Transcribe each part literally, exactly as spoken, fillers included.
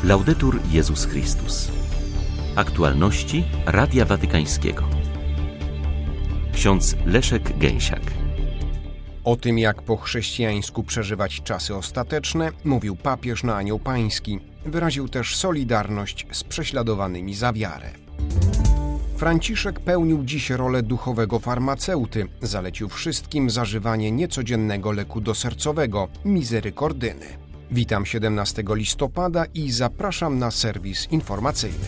Laudetur Jezus Chrystus. Aktualności Radia Watykańskiego. Ksiądz Leszek Gęsiak. O tym, jak po chrześcijańsku przeżywać czasy ostateczne, mówił papież na Anioł Pański. Wyraził też solidarność z prześladowanymi za wiarę. Franciszek pełnił dziś rolę duchowego farmaceuty. Zalecił wszystkim zażywanie niecodziennego leku dosercowego – mizerykordyny. Witam siedemnastego listopada i zapraszam na serwis informacyjny.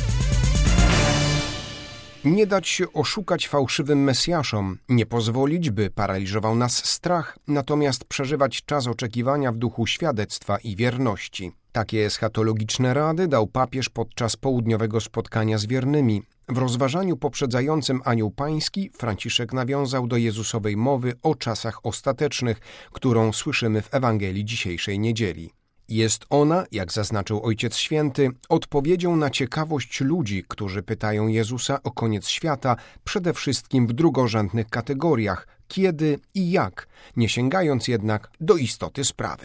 Nie dać się oszukać fałszywym mesjaszom, nie pozwolić, by paraliżował nas strach, natomiast przeżywać czas oczekiwania w duchu świadectwa i wierności. Takie eschatologiczne rady dał papież podczas południowego spotkania z wiernymi. W rozważaniu poprzedzającym Anioł Pański Franciszek nawiązał do Jezusowej mowy o czasach ostatecznych, którą słyszymy w Ewangelii dzisiejszej niedzieli. Jest ona, jak zaznaczył Ojciec Święty, odpowiedzią na ciekawość ludzi, którzy pytają Jezusa o koniec świata, przede wszystkim w drugorzędnych kategoriach, kiedy i jak, nie sięgając jednak do istoty sprawy.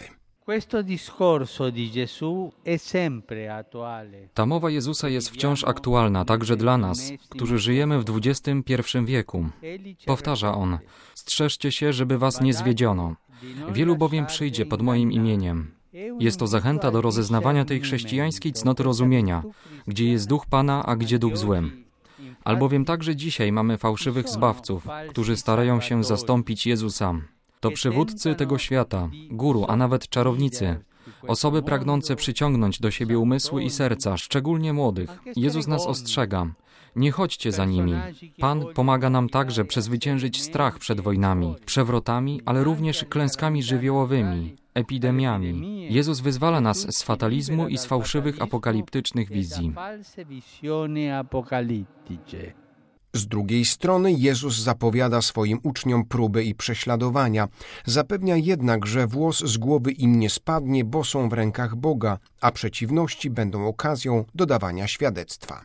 Ta mowa Jezusa jest wciąż aktualna także dla nas, którzy żyjemy w dwudziestym pierwszym wieku. Powtarza On: strzeżcie się, żeby was nie zwiedziono. Wielu bowiem przyjdzie pod moim imieniem. Jest to zachęta do rozeznawania tej chrześcijańskiej cnoty rozumienia, gdzie jest duch Pana, a gdzie duch zły. Albowiem także dzisiaj mamy fałszywych zbawców, którzy starają się zastąpić Jezusa. To przywódcy tego świata, guru, a nawet czarownicy, osoby pragnące przyciągnąć do siebie umysły i serca, szczególnie młodych. Jezus nas ostrzega: nie chodźcie za nimi. Pan pomaga nam także przezwyciężyć strach przed wojnami, przewrotami, ale również klęskami żywiołowymi, epidemiami. Jezus wyzwala nas z fatalizmu i z fałszywych apokaliptycznych wizji. Z drugiej strony Jezus zapowiada swoim uczniom próby i prześladowania. Zapewnia jednak, że włos z głowy im nie spadnie, bo są w rękach Boga, a przeciwności będą okazją do dawania świadectwa.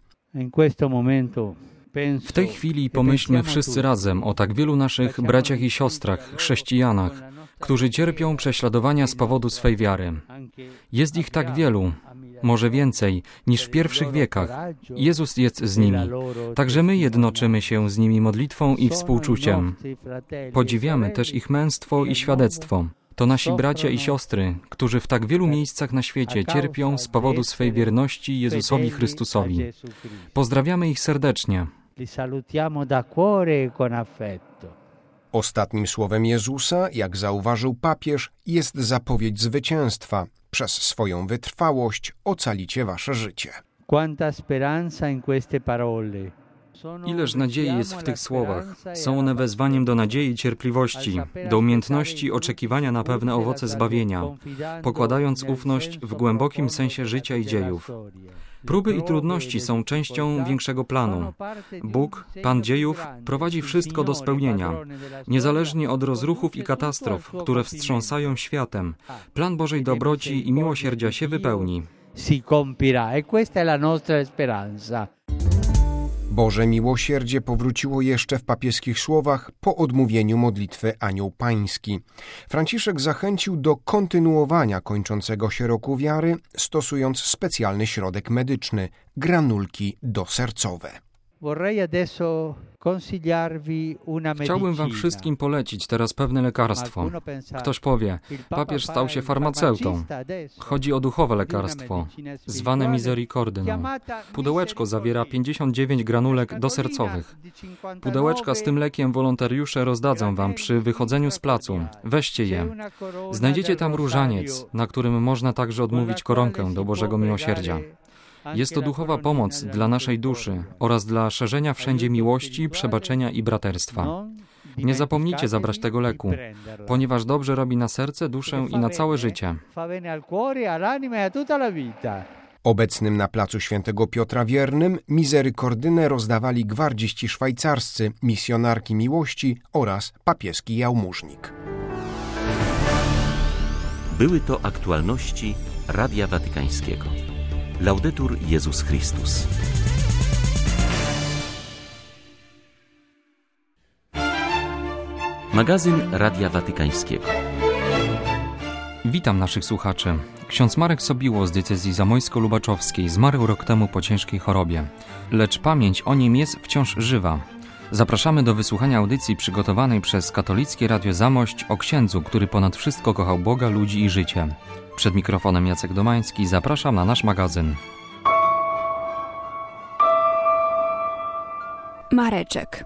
W tej chwili pomyślmy wszyscy razem o tak wielu naszych braciach i siostrach, chrześcijanach, którzy cierpią prześladowania z powodu swej wiary. Jest ich tak wielu, może więcej, niż w pierwszych wiekach. Jezus jest z nimi. Także my jednoczymy się z nimi modlitwą i współczuciem. Podziwiamy też ich męstwo i świadectwo. To nasi bracia i siostry, którzy w tak wielu miejscach na świecie cierpią z powodu swej wierności Jezusowi Chrystusowi. Pozdrawiamy ich serdecznie. Ostatnim słowem Jezusa, jak zauważył papież, jest zapowiedź zwycięstwa. Przez swoją wytrwałość ocalicie wasze życie. Ileż nadziei jest w tych słowach. Są one wezwaniem do nadziei i cierpliwości, do umiejętności oczekiwania na pewne owoce zbawienia, pokładając ufność w głębokim sensie życia i dziejów. Próby i trudności są częścią większego planu. Bóg, Pan dziejów, prowadzi wszystko do spełnienia. Niezależnie od rozruchów i katastrof, które wstrząsają światem, plan Bożej dobroci i miłosierdzia się wypełni. Boże miłosierdzie powróciło jeszcze w papieskich słowach po odmówieniu modlitwy Anioł Pański. Franciszek zachęcił do kontynuowania kończącego się roku wiary, stosując specjalny środek medyczny – granulki dosercowe. Chciałbym wam wszystkim polecić teraz pewne lekarstwo. Ktoś powie: papież stał się farmaceutą. Chodzi o duchowe lekarstwo, zwane mizerykordyną. Pudełeczko zawiera pięćdziesiąt dziewięć granulek dosercowych. Pudełeczka z tym lekiem wolontariusze rozdadzą wam przy wychodzeniu z placu. Weźcie je. Znajdziecie tam różaniec, na którym można także odmówić koronkę do Bożego Miłosierdzia. Jest to duchowa pomoc dla naszej duszy oraz dla szerzenia wszędzie miłości, przebaczenia i braterstwa. Nie zapomnijcie zabrać tego leku, ponieważ dobrze robi na serce, duszę i na całe życie. Obecnym na placu Świętego Piotra Wiernym mizerykordynę rozdawali gwardziści szwajcarscy, misjonarki miłości oraz papieski jałmużnik. Były to aktualności Radia Watykańskiego. Laudetur Jezus Chrystus. Magazyn Radia Watykańskiego. Witam naszych słuchaczy. Ksiądz Marek Sobiło z diecezji zamojsko-lubaczowskiej zmarł rok temu po ciężkiej chorobie, lecz pamięć o nim jest wciąż żywa. Zapraszamy do wysłuchania audycji przygotowanej przez Katolickie Radio Zamość o księdzu, który ponad wszystko kochał Boga, ludzi i życie. Przed mikrofonem Jacek Domański, zapraszam na nasz magazyn. Mareczek.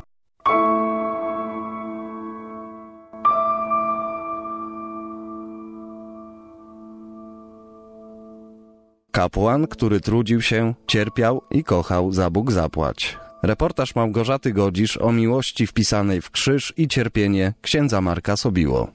Kapłan, który trudził się, cierpiał i kochał, za Bóg zapłać. Reportaż Małgorzaty Godzisz o miłości wpisanej w krzyż i cierpienie księdza Marka Sobiło.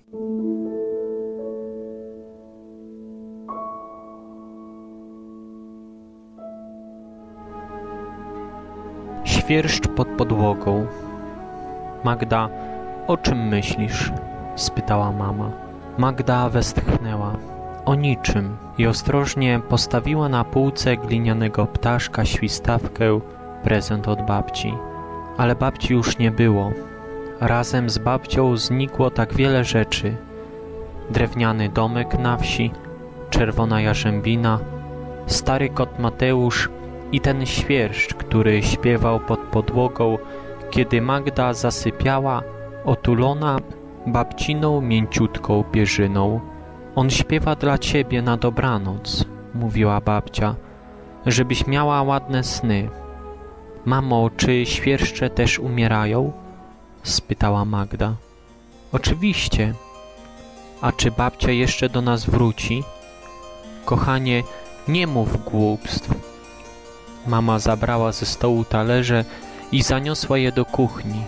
Świerszcz pod podłogą. Magda, o czym myślisz? Spytała mama. Magda westchnęła. O niczym i ostrożnie postawiła na półce glinianego ptaszka świstawkę, prezent od babci. Ale babci już nie było. Razem z babcią znikło tak wiele rzeczy. Drewniany domek na wsi, czerwona jarzębina, stary kot Mateusz i ten świerszcz, który śpiewał pod podłogą, kiedy Magda zasypiała, otulona babciną mięciutką pierzyną. On śpiewa dla ciebie na dobranoc, mówiła babcia, żebyś miała ładne sny. Mamo, czy świerszcze też umierają? Spytała Magda. Oczywiście. A czy babcia jeszcze do nas wróci? Kochanie, nie mów głupstw. Mama zabrała ze stołu talerze i zaniosła je do kuchni.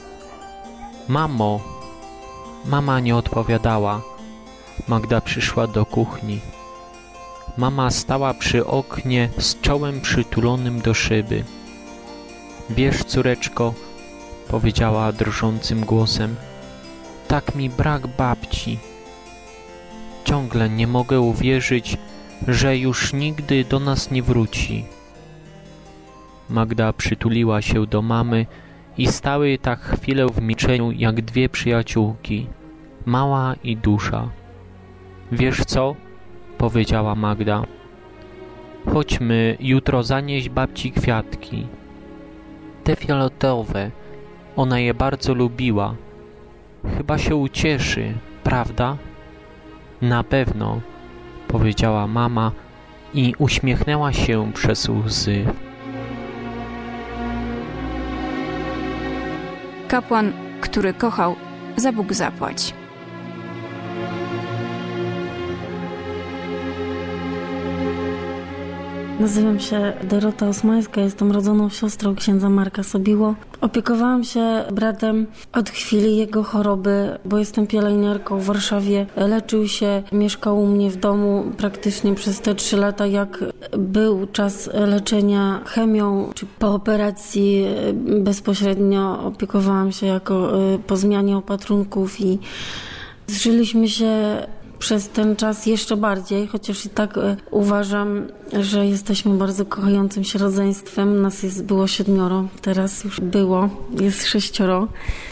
Mamo! Mama nie odpowiadała. Magda przyszła do kuchni. Mama stała przy oknie z czołem przytulonym do szyby. Wiesz, córeczko, powiedziała drżącym głosem, tak mi brak babci. Ciągle nie mogę uwierzyć, że już nigdy do nas nie wróci. Magda przytuliła się do mamy i stały tak chwilę w milczeniu jak dwie przyjaciółki, mała i duża. Wiesz co? Powiedziała Magda. Chodźmy jutro zanieść babci kwiatki. Te fioletowe. Ona je bardzo lubiła. Chyba się ucieszy, prawda? Na pewno, powiedziała mama i uśmiechnęła się przez łzy. Kapłan, który kochał, za Bóg zapłać. Nazywam się Dorota Osmańska, jestem rodzoną siostrą księdza Marka Sobiło. Opiekowałam się bratem od chwili jego choroby, bo jestem pielęgniarką w Warszawie. Leczył się, mieszkał u mnie w domu praktycznie przez te trzy lata, jak był czas leczenia chemią, czy po operacji bezpośrednio opiekowałam się jako po zmianie opatrunków i zżyliśmy się przez ten czas jeszcze bardziej, chociaż i tak uważam, że jesteśmy bardzo kochającym się rodzeństwem. Nas jest, było siedmioro, teraz już było, jest sześcioro.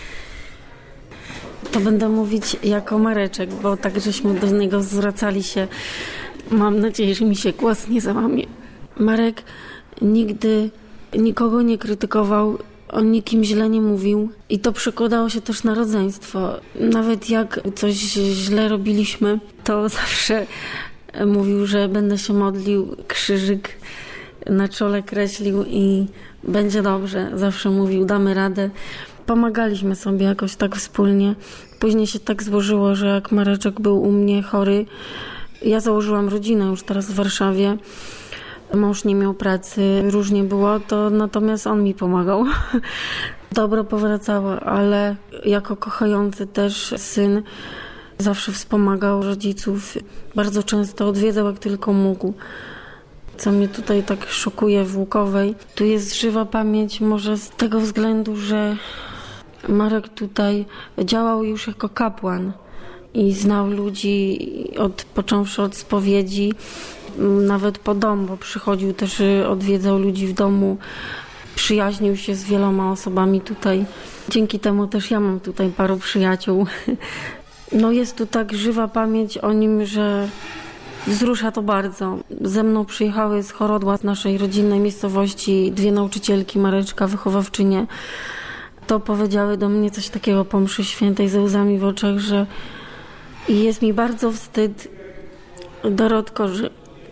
To będę mówić jako Mareczek, bo tak żeśmy do niego zwracali się. Mam nadzieję, że mi się głos nie załamie. Marek nigdy nikogo nie krytykował, o nikim źle nie mówił i to przekładało się też na rodzeństwo. Nawet jak coś źle robiliśmy, to zawsze mówił, że będę się modlił, krzyżyk na czole kreślił i będzie dobrze. Zawsze mówił, damy radę. Pomagaliśmy sobie jakoś tak wspólnie. Później się tak złożyło, że jak Mareczek był u mnie chory, ja założyłam rodzinę już teraz w Warszawie. Mąż nie miał pracy, różnie było, to natomiast on mi pomagał. Dobro powracało, ale jako kochający też syn zawsze wspomagał rodziców. Bardzo często odwiedzał, jak tylko mógł. Co mnie tutaj tak szokuje w Łukowej. Tu jest żywa pamięć może z tego względu, że Marek tutaj działał już jako kapłan i znał ludzi, od, począwszy od spowiedzi, nawet po dom, bo przychodził też, odwiedzał ludzi w domu, przyjaźnił się z wieloma osobami tutaj. Dzięki temu też ja mam tutaj paru przyjaciół. No jest tu tak żywa pamięć o nim, że wzrusza to bardzo. Ze mną przyjechały z Horodła, z naszej rodzinnej miejscowości, dwie nauczycielki, Mareczka, wychowawczynie. To powiedziały do mnie coś takiego po mszy świętej ze łzami w oczach, że jest mi bardzo wstyd, Dorotko, że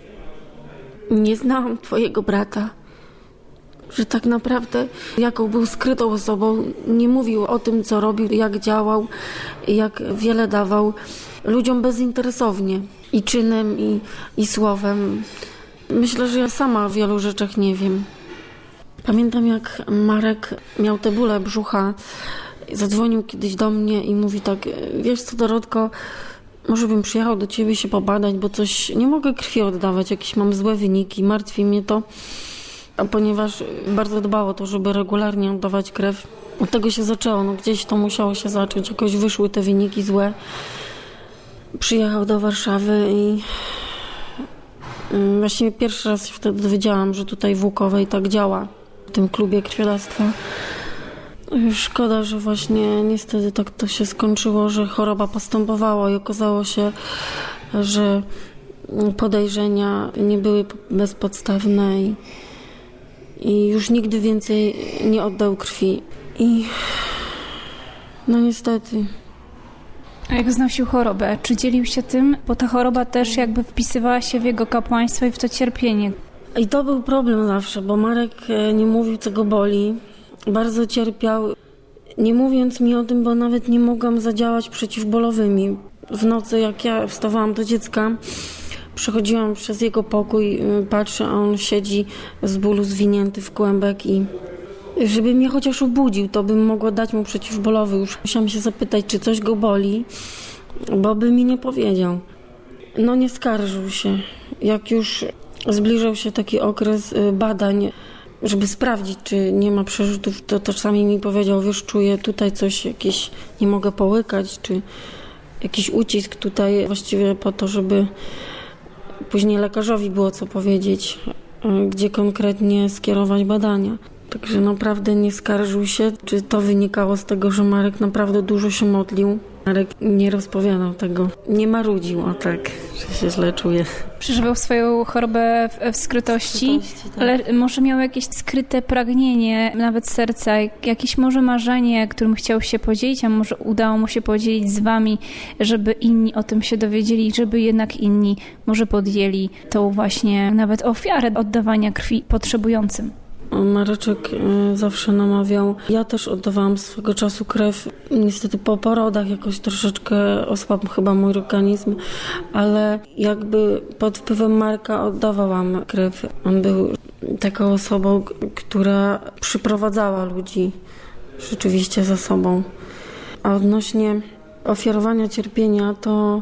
nie znałam twojego brata. Że tak naprawdę jaką był skrytą osobą, nie mówił o tym, co robił, jak działał, jak wiele dawał ludziom bezinteresownie i czynem, i, i słowem. Myślę, że ja sama o wielu rzeczach nie wiem. Pamiętam, jak Marek miał te bóle brzucha, zadzwonił kiedyś do mnie i mówi tak: wiesz co, Dorotko, może bym przyjechał do ciebie się pobadać, bo coś, nie mogę krwi oddawać, jakieś mam złe wyniki, martwi mnie to. A ponieważ bardzo dbał o to, żeby regularnie oddawać krew, od tego się zaczęło, no gdzieś to musiało się zacząć, jakoś wyszły te wyniki złe. Przyjechał do Warszawy i właściwie pierwszy raz się wtedy dowiedziałam, że tutaj w Łukowej tak działa, w tym klubie krwiodawstwa. Szkoda, że właśnie niestety tak to się skończyło, że choroba postępowała i okazało się, że podejrzenia nie były bezpodstawne i, i już nigdy więcej nie oddał krwi. I no niestety. A jak znosił chorobę? Czy dzielił się tym? Bo ta choroba też jakby wpisywała się w jego kapłaństwo i w to cierpienie. I to był problem zawsze, bo Marek nie mówił, co go boli. Bardzo cierpiał, nie mówiąc mi o tym, bo nawet nie mogłam zadziałać przeciwbólowymi. W nocy, jak ja wstawałam do dziecka, przechodziłam przez jego pokój, patrzę, a on siedzi z bólu zwinięty w kłębek i żeby mnie chociaż obudził, to bym mogła dać mu przeciwbólowy. Już musiałam się zapytać, czy coś go boli, bo by mi nie powiedział. No nie skarżył się. Jak już zbliżał się taki okres badań, żeby sprawdzić, czy nie ma przerzutów, to czasami mi powiedział: wiesz, czuję tutaj coś, jakieś, nie mogę połykać, czy jakiś ucisk tutaj, właściwie po to, żeby później lekarzowi było co powiedzieć, gdzie konkretnie skierować badania. Także naprawdę nie skarżył się. Czy to wynikało z tego, że Marek naprawdę dużo się modlił? Marek nie rozpowiadał tego. Nie marudził, o tak, że się źle czuje. Przeżywał swoją chorobę w, w skrytości, w skrytości tak. Ale może miał jakieś skryte pragnienie, nawet serca, jakieś może marzenie, którym chciał się podzielić, a może udało mu się podzielić z wami, żeby inni o tym się dowiedzieli, żeby jednak inni może podjęli tą właśnie nawet ofiarę oddawania krwi potrzebującym. Mareczek zawsze namawiał. Ja też oddawałam swego czasu krew. Niestety po porodach jakoś troszeczkę osłabł chyba mój organizm, ale jakby pod wpływem Marka oddawałam krew. On był taką osobą, która przyprowadzała ludzi rzeczywiście za sobą. A odnośnie ofiarowania cierpienia, to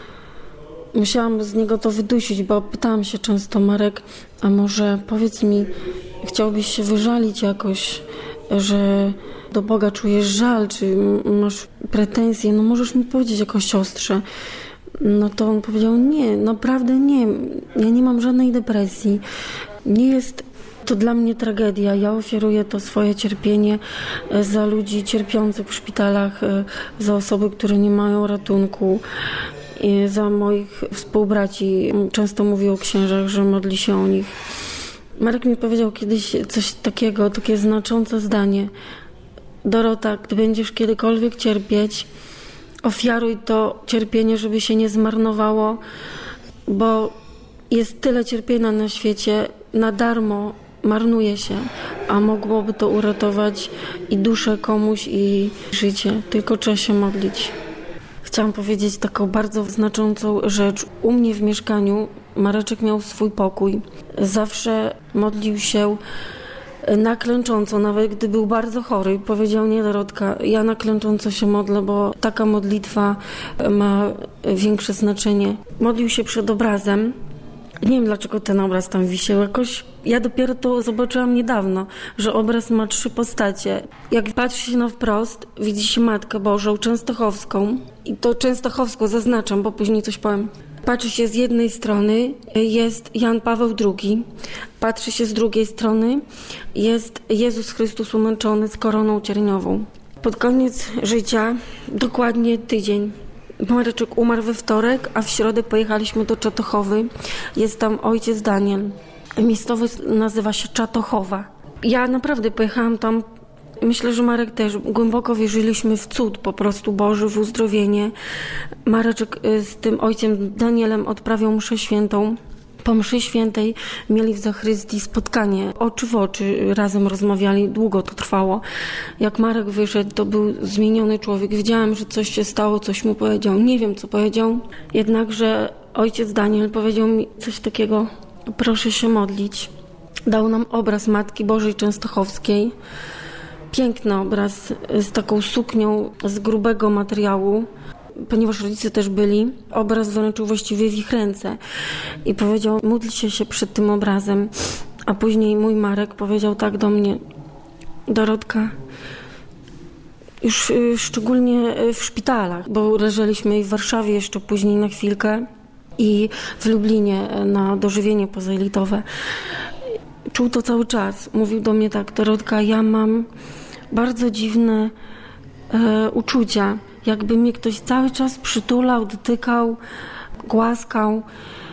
musiałam z niego to wydusić, bo pytałam się często: Marek, a może powiedz mi, chciałbyś się wyżalić jakoś, że do Boga czujesz żal, czy masz pretensje, no możesz mi powiedzieć jako siostrze. No to on powiedział: nie, naprawdę nie, ja nie mam żadnej depresji, nie jest to dla mnie tragedia, ja ofiaruję to swoje cierpienie za ludzi cierpiących w szpitalach, za osoby, które nie mają ratunku, i za moich współbraci. Często mówił o księżach, że modli się o nich. Marek mi powiedział kiedyś coś takiego, takie znaczące zdanie: Dorota, gdy będziesz kiedykolwiek cierpieć, ofiaruj to cierpienie, żeby się nie zmarnowało, bo jest tyle cierpienia na świecie, na darmo marnuje się, a mogłoby to uratować i duszę komuś, i życie. Tylko trzeba się modlić. Chciałam powiedzieć taką bardzo znaczącą rzecz. U mnie w mieszkaniu Mareczek miał swój pokój. Zawsze modlił się na klęcząco, nawet gdy był bardzo chory. Powiedział: nie, Dorotka, ja na klęcząco się modlę, bo taka modlitwa ma większe znaczenie. Modlił się przed obrazem. Nie wiem, dlaczego ten obraz tam wisiał. Jakoś ja dopiero to zobaczyłam niedawno, że obraz ma trzy postacie. Jak patrzy się na wprost, widzi się Matkę Bożą Częstochowską. I to Częstochowską zaznaczam, bo później coś powiem. Patrzy się z jednej strony, jest Jan Paweł drugi. Patrzy się z drugiej strony, jest Jezus Chrystus umęczony z koroną cierniową. Pod koniec życia, dokładnie tydzień Mareczek umarł we wtorek, a w środę pojechaliśmy do Czatochowy. Jest tam ojciec Daniel. Miejscowość nazywa się Czatochowa. Ja naprawdę pojechałam tam, myślę, że Marek też. Głęboko wierzyliśmy w cud po prostu Boży, w uzdrowienie. Mareczek z tym ojcem Danielem odprawiał mszę świętą. Po mszy świętej mieli w zachrystii spotkanie, oczy w oczy, razem rozmawiali, długo to trwało. Jak Marek wyszedł, to był zmieniony człowiek. Wiedziałam, że coś się stało, coś mu powiedział. Nie wiem, co powiedział, jednakże ojciec Daniel powiedział mi coś takiego: proszę się modlić. Dał nam obraz Matki Bożej Częstochowskiej. Piękny obraz z taką suknią z grubego materiału, ponieważ rodzice też byli. Obraz wręczył właściwie w ich ręce i powiedział: módlcie się przed tym obrazem. A później mój Marek powiedział tak do mnie: Dorotka, już szczególnie w szpitalach, bo leżeliśmy w Warszawie jeszcze później na chwilkę i w Lublinie na dożywienie pozaelitowe. Czuł to cały czas. Mówił do mnie tak: Dorotka, ja mam bardzo dziwne e, uczucia. Jakby mnie ktoś cały czas przytulał, dotykał, głaskał.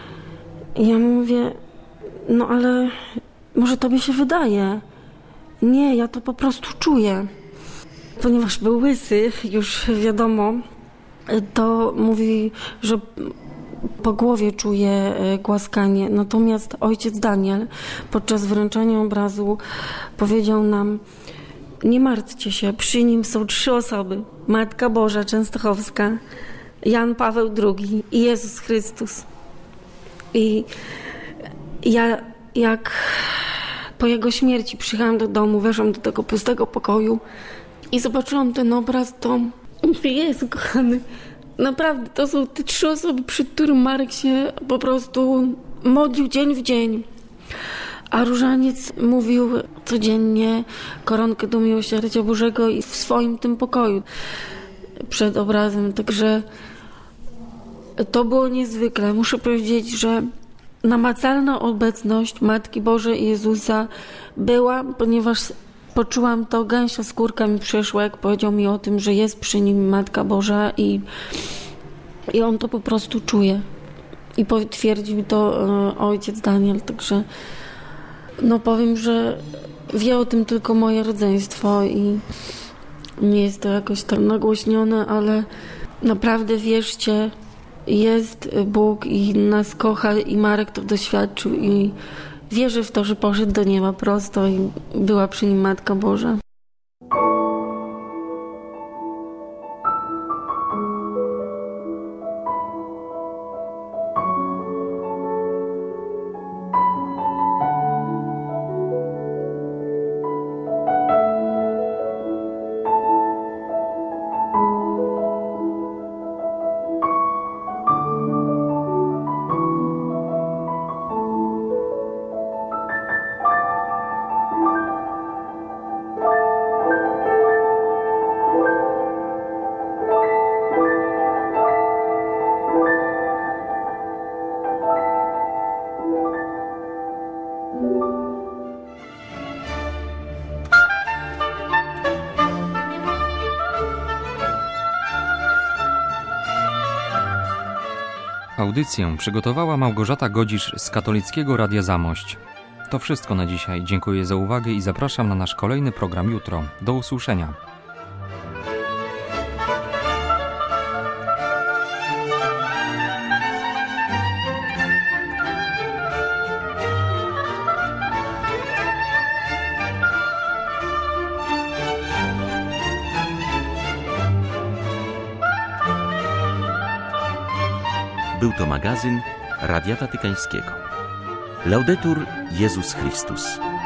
I ja mówię: no ale może tobie się wydaje. Nie, ja to po prostu czuję. Ponieważ był łysy, już wiadomo, to mówi, że po głowie czuje głaskanie. Natomiast ojciec Daniel podczas wręczenia obrazu powiedział nam: nie martwcie się, przy nim są trzy osoby. Matka Boża Częstochowska, Jan Paweł drugi i Jezus Chrystus. I ja jak po jego śmierci przyjechałam do domu, weszłam do tego pustego pokoju i zobaczyłam ten obraz, to mówię: Jezu kochany, naprawdę to są te trzy osoby, przy którym Marek się po prostu modlił dzień w dzień. A różaniec mówił codziennie koronkę do miłosierdzia Bożego i w swoim tym pokoju przed obrazem. Także to było niezwykle. Muszę powiedzieć, że namacalna obecność Matki Bożej i Jezusa była, ponieważ poczułam to, gęsia skórka mi przeszła, jak powiedział mi o tym, że jest przy nim Matka Boża i, i on to po prostu czuje. I potwierdził to e, ojciec Daniel, także no powiem, że wie o tym tylko moje rodzeństwo i nie jest to jakoś tak nagłośnione, ale naprawdę wierzcie, jest Bóg i nas kocha i Marek to doświadczył i wierzy w to, że poszedł do nieba prosto i była przy nim Matka Boża. Audycję przygotowała Małgorzata Godzisz z Katolickiego Radia Zamość. To wszystko na dzisiaj. Dziękuję za uwagę i zapraszam na nasz kolejny program jutro. Do usłyszenia. Był to magazyn Radia Watykańskiego. Laudetur Jezus Chrystus.